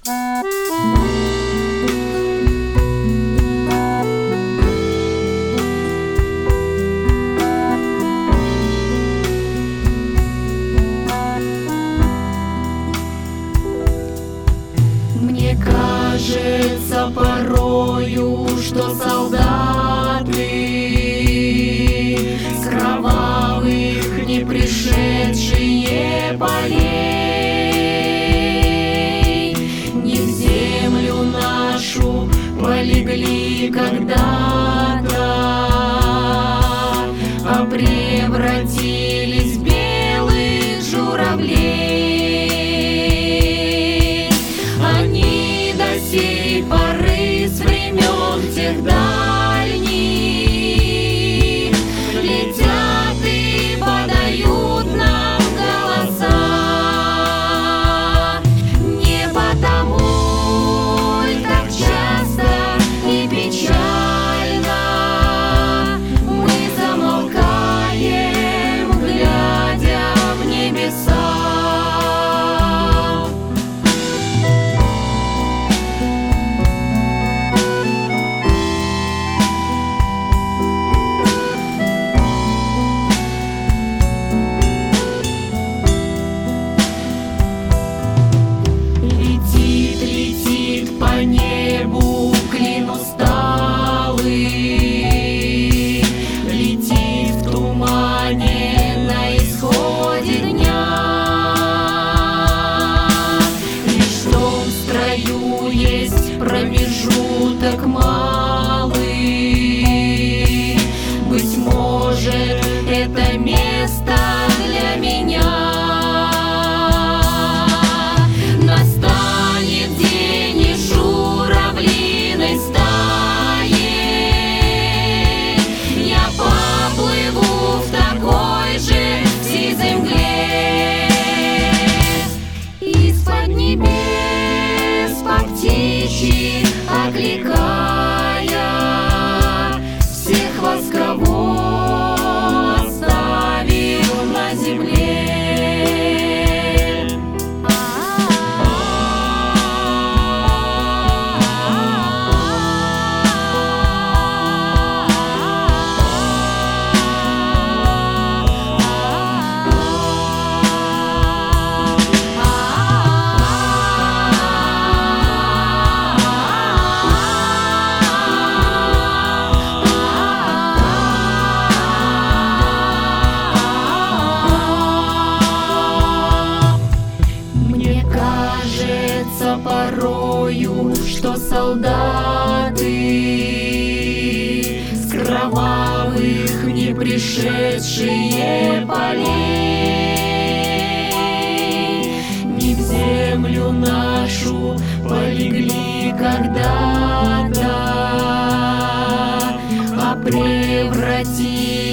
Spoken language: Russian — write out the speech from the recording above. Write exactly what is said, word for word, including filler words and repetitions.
Мне кажется порою, что солдаты с кровавых не пришедшие полей не в землю нашу полегли когда-то, а превратились в белых журавлей. Они до сей поры с времен тех дальних летят и подают нам голоса. Не потому ль так часто и печально мы замолкаем, глядя в небеса. По небу клин усталый, летит в тумане на исходе дня. Лишь в том строю есть промежуток малый. Быть может, это место для меня. Настанет день и журавлиной стаей я поплыву в такой же сизой мгле. Из-под небес по птичьи окликая всех вас, кого оставил на земле. Кажется порою, что солдаты с кровавых не пришедшие полей не в землю нашу полегли когда-то, а превратились